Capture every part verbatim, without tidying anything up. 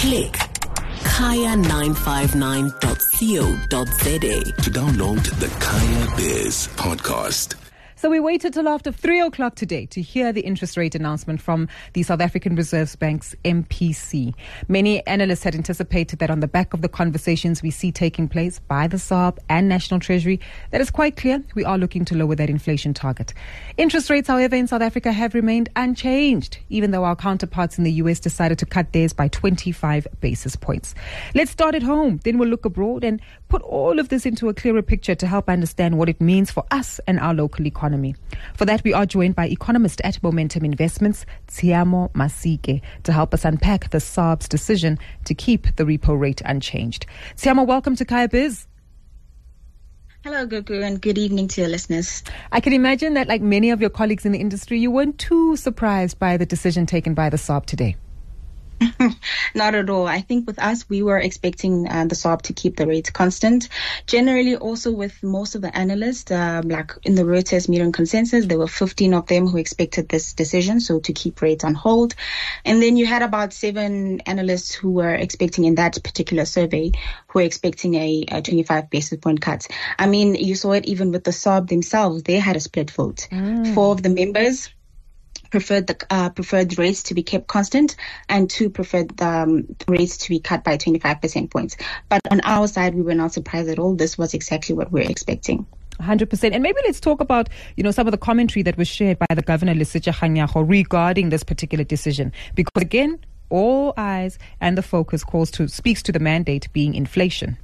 Click kaya nine five nine dot co dot za to download the Kaya Biz podcast. So we waited till after three o'clock today to hear the interest rate announcement from the South African Reserve Bank's M P C. Many analysts had anticipated that on the back of the conversations we see taking place by the S A R B and National Treasury, that is quite clear we are looking to lower that inflation target. Interest rates, however, in South Africa have remained unchanged, even though our counterparts in the U S decided to cut theirs by twenty-five basis points. Let's start at home, then we'll look abroad and put all of this into a clearer picture to help understand what it means for us and our local economy. For that, we are joined by economist at Momentum Investments, Tshiamo Masike, to help us unpack the S A R B's decision to keep the repo rate unchanged. Tshiamo, welcome to Kaya Biz. Hello, Gugu, and good evening to your listeners. I can imagine that, like many of your colleagues in the industry, you weren't too surprised by the decision taken by the S A R B today. Not at all. I think with us, we were expecting uh, the S A R B to keep the rates constant. Generally, also with most of the analysts, um, like in the Reuters Meeting Consensus, there were fifteen of them who expected this decision, so to keep rates on hold. And then you had about seven analysts who were expecting in that particular survey, who were expecting a, a twenty-five basis point cut. I mean, you saw it even with the S A R B themselves. They had a split vote. Mm. Four of the members preferred the uh, preferred rates to be kept constant, and two preferred the um, rates to be cut by twenty-five percent points. But on our side, we were not surprised at all. This was exactly what we were expecting. one hundred percent. And maybe let's talk about, you know, some of the commentary that was shared by the Governor, Lesetja Kganyago, regarding this particular decision. Because again, all eyes and the focus calls to speaks to the mandate being inflation.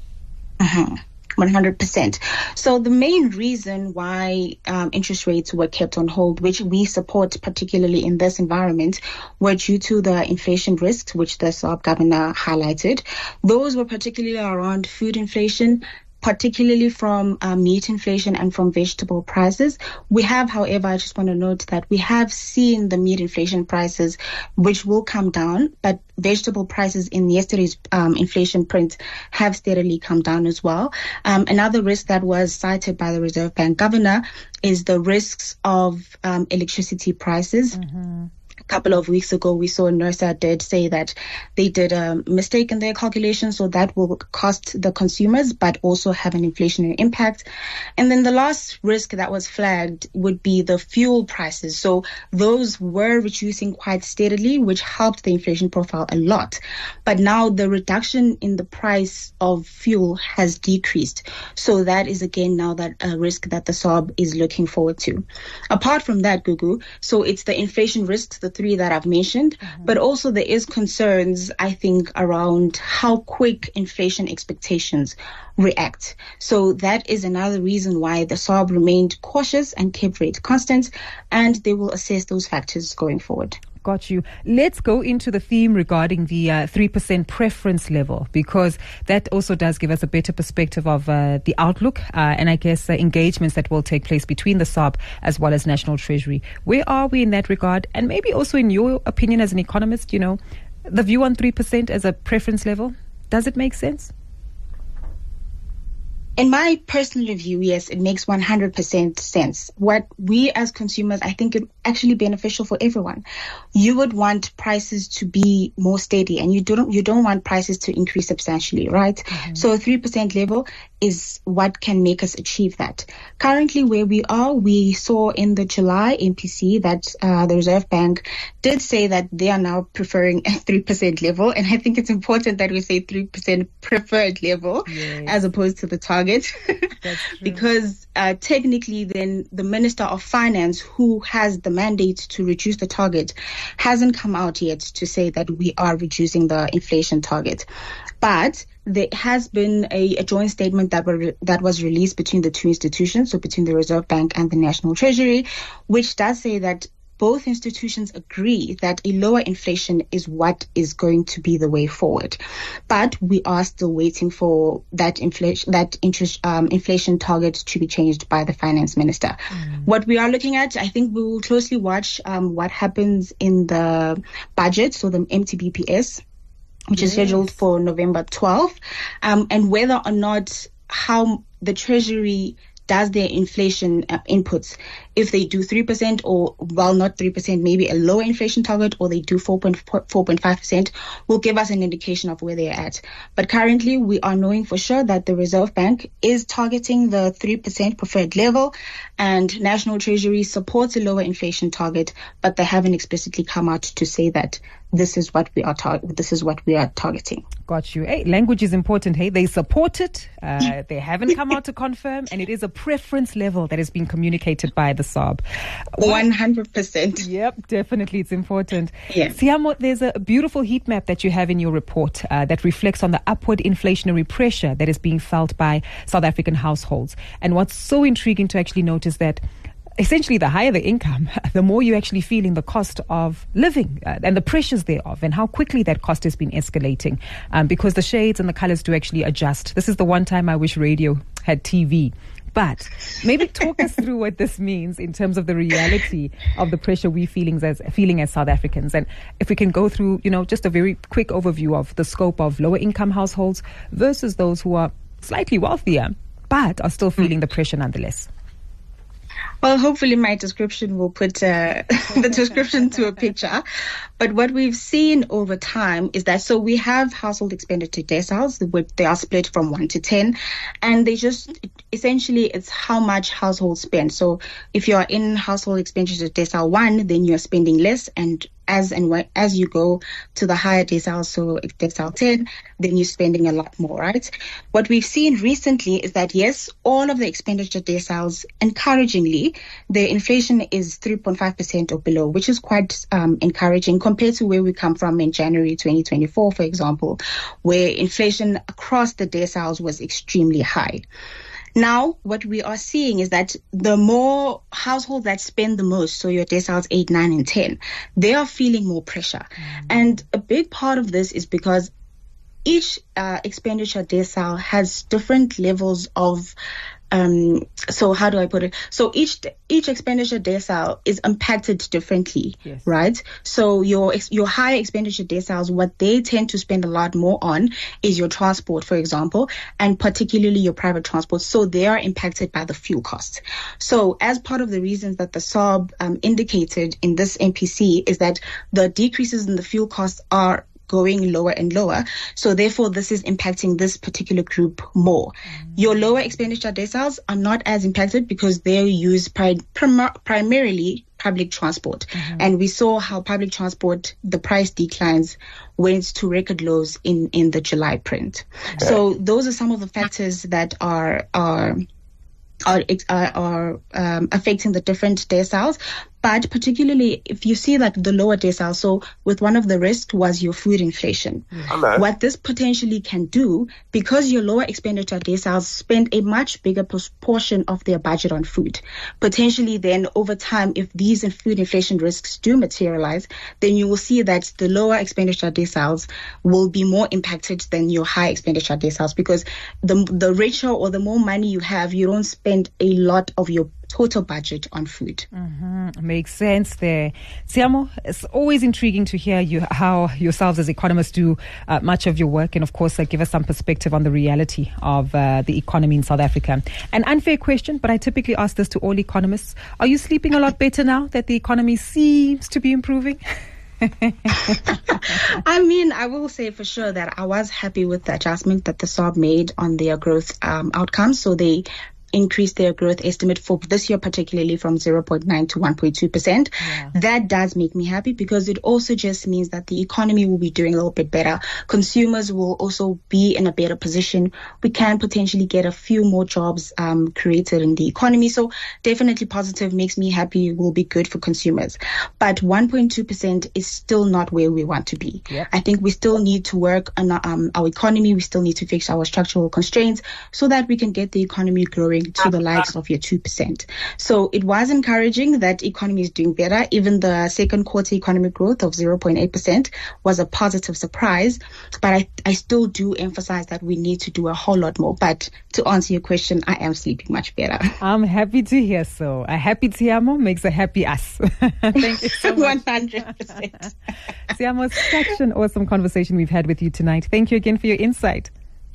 Uh-huh. one hundred percent. So the main reason why um, interest rates were kept on hold, which we support particularly in this environment, were due to the inflation risks, which the S A R B governor highlighted. Those were particularly around food inflation, particularly from uh, meat inflation and from vegetable prices. We have, however, I just want to note that we have seen the meat inflation prices, which will come down, but vegetable prices in yesterday's um, inflation print have steadily come down as well. Um, another risk that was cited by the Reserve Bank governor is the risks of um, electricity prices. Mm-hmm. A couple of weeks ago, we saw NERSA did say that they did a mistake in their calculation, so that will cost the consumers, but also have an inflationary impact. And then the last risk that was flagged would be the fuel prices. So those were reducing quite steadily, which helped the inflation profile a lot. But now the reduction in the price of fuel has decreased. So that is again now that a risk that the S A R B is looking forward to. Apart from that, Gugu, so it's the inflation risks, the three that I've mentioned, mm-hmm. but also there is concerns, I think, around how quick inflation expectations react. So that is another reason why the S A R B remained cautious and kept rate constant, and they will assess those factors going forward. Got you. Let's go into the theme regarding the uh, three percent preference level, because that also does give us a better perspective of uh, the outlook uh, and I guess uh, engagements that will take place between the S A R B as well as National Treasury. Where are we in that regard? And maybe also in your opinion as an economist, you know, the view on three percent as a preference level, does it make sense? In my personal view, yes, it makes one hundred percent sense. What we as consumers, I think it actually beneficial for everyone. You would want prices to be more steady, and you don't you don't want prices to increase substantially, right? Mm-hmm. So a three percent level is what can make us achieve that. Currently, where we are, we saw in the July M P C that uh, the Reserve Bank did say that they are now preferring a three percent level, and I think it's important that we say three percent preferred level, yes, as opposed to the target. Because uh, technically then the Minister of Finance, who has the mandate to reduce the target, hasn't come out yet to say that we are reducing the inflation target. But there has been a, a joint statement that were that was released between the two institutions, so between the Reserve Bank and the National Treasury, which does say that both institutions agree that a lower inflation is what is going to be the way forward. But we are still waiting for that inflation, that interest, um, inflation target to be changed by the finance minister. Mm. What we are looking at, I think we will closely watch um, what happens in the budget, so the M T B P S, which yes. is scheduled for November twelfth, um, and whether or not how the Treasury does their inflation uh, inputs. If they do three percent or, well, not three percent, maybe a lower inflation target, or they do four point five percent, will give us an indication of where they're at. But currently, we are knowing for sure that the Reserve Bank is targeting the three percent preferred level, and National Treasury supports a lower inflation target, but they haven't explicitly come out to say that this is what we are tar- this is what we are targeting. Got you. Hey, language is important. Hey, they support it. Uh, they haven't come out to confirm, and it is a preference level that is being communicated by the S A R B. One hundred percent. Yep, definitely, it's important. Yeah. Siamo, there's a beautiful heat map that you have in your report uh, that reflects on the upward inflationary pressure that is being felt by South African households. And what's so intriguing to actually note is that essentially, the higher the income, the more you're actually feeling the cost of living uh, and the pressures thereof, and how quickly that cost has been escalating, um, because the shades and the colors do actually adjust. This is the one time I wish radio had T V. But maybe talk us through what this means in terms of the reality of the pressure we're feeling as feeling as South Africans, and if we can go through, you know, just a very quick overview of the scope of lower income households versus those who are slightly wealthier but are still feeling the pressure nonetheless. Well, hopefully my description will put uh, the description to a picture. But what we've seen over time is that, so we have household expenditure deciles, they are split from one to ten, and they just, essentially it's how much households spend. So if you're in household expenditure decile one, then you're spending less, and as and when, as you go to the higher decile, so decile ten, then you're spending a lot more, right? What we've seen recently is that, yes, all of the expenditure deciles, encouragingly, the inflation is three point five percent or below, which is quite um, encouraging compared to where we come from in January twenty twenty-four, for example, where inflation across the deciles was extremely high. Now, what we are seeing is that the more households that spend the most, so your deciles eight, nine, and ten, they are feeling more pressure. Mm-hmm. And a big part of this is because each uh, expenditure decile has different levels of Um, so how do I put it? So each each expenditure decile is impacted differently, yes. Right? So your your high expenditure deciles, what they tend to spend a lot more on is your transport, for example, and particularly your private transport. So they are impacted by the fuel costs. So as part of the reasons that the S A R B um, indicated in this M P C is that the decreases in the fuel costs are going lower and lower. So therefore, this is impacting this particular group more. Mm-hmm. Your lower expenditure deciles are not as impacted because they use pri- prim- primarily public transport. Mm-hmm. And we saw how public transport, the price declines went to record lows in, in the July print. Okay. So those are some of the factors that are, are, are, are um, affecting the different deciles. But particularly if you see like the lower decile, so with one of the risks was your food inflation. Mm-hmm. What this potentially can do, because your lower expenditure deciles spend a much bigger proportion of their budget on food, potentially then over time, if these food inflation risks do materialize, then you will see that the lower expenditure deciles will be more impacted than your high expenditure deciles, because the the richer or the more money you have, you don't spend a lot of your total budget on food. Mm-hmm. Makes sense there. Siamo, it's always intriguing to hear you how yourselves as economists do uh, much of your work, and of course uh, give us some perspective on the reality of uh, the economy in South Africa. An unfair question, but I typically ask this to all economists. Are you sleeping a lot better now that the economy seems to be improving? I mean, I will say for sure that I was happy with the adjustment that the S A R B made on their growth um, outcomes. So they increase their growth estimate for this year, particularly from zero point nine to one point two percent. Yeah. That does make me happy because it also just means that the economy will be doing a little bit better. Consumers will also be in a better position. We can potentially get a few more jobs um, created in the economy. So definitely positive, makes me happy, will be good for consumers. But one point two percent is still not where we want to be. Yeah. I think we still need to work on um, our economy. We still need to fix our structural constraints so that we can get the economy growing to the likes of your two percent. So it was encouraging that economy is doing better. Even the second quarter economic growth of zero point eight percent was a positive surprise. But I, I still do emphasize that we need to do a whole lot more. But to answer your question, I am sleeping much better. I'm happy to hear so. A happy Siamo makes a happy us. Thank you so much. one hundred percent. Siamo, such an awesome conversation we've had with you tonight. Thank you again for your insight.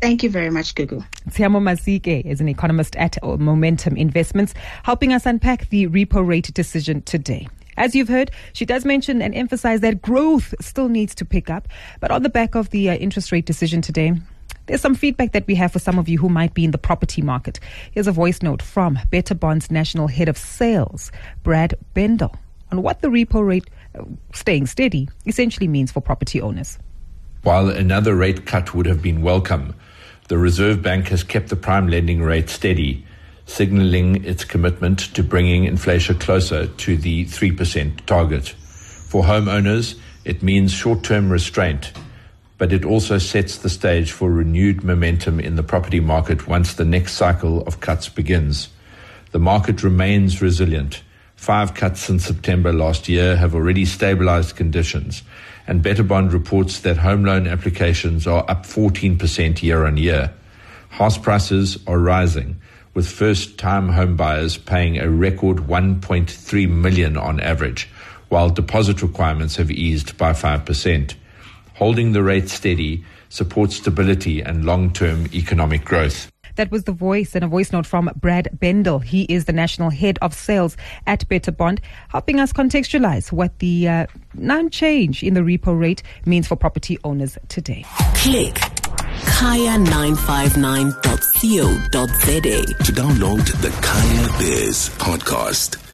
Thank you very much, Gugu. Tshiamo Mazike is an economist at Momentum Investments, helping us unpack the repo rate decision today. As you've heard, she does mention and emphasize that growth still needs to pick up. But on the back of the uh, interest rate decision today, there's some feedback that we have for some of you who might be in the property market. Here's a voice note from Better Bonds National Head of Sales, Brad Bendel, on what the repo rate uh, staying steady essentially means for property owners. While another rate cut would have been welcome, the Reserve Bank has kept the prime lending rate steady, signaling its commitment to bringing inflation closer to the three percent target. For homeowners, it means short-term restraint, but it also sets the stage for renewed momentum in the property market once the next cycle of cuts begins. The market remains resilient. Five cuts since September last year have already stabilized conditions, and Better Bond reports that home loan applications are up fourteen percent year on year. House prices are rising, with first-time home buyers paying a record one point three million dollars on average, while deposit requirements have eased by five percent. Holding the rate steady supports stability and long-term economic growth. That was the voice and a voice note from Brad Bendel. He is the National Head of Sales at Better Bond, helping us contextualize what the uh, non-change in the repo rate means for property owners today. Click kaya nine five nine dot co dot za to download the Kaya Biz podcast.